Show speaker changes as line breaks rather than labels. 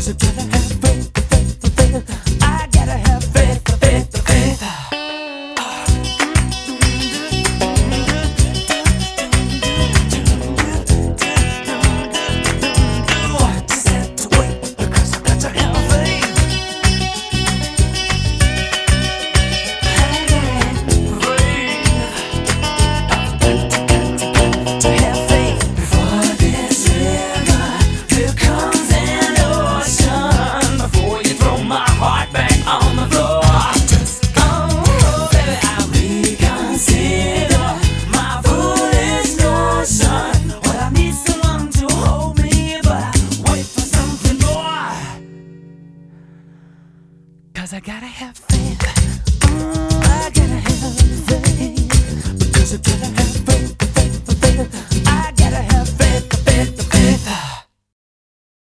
'Cause I gotta have faith, faith, faith. I gotta have faith, faith, faith. Just have to wait because I got to have faith. To have faith before this river, here comes an ocean. Before you throw my heart back on the floor, oh baby, I reconsider my foolish notion. Well, I need someone to hold me, but I wait for something more. 'Cause I gotta have faith. I gotta have faith. Because I gotta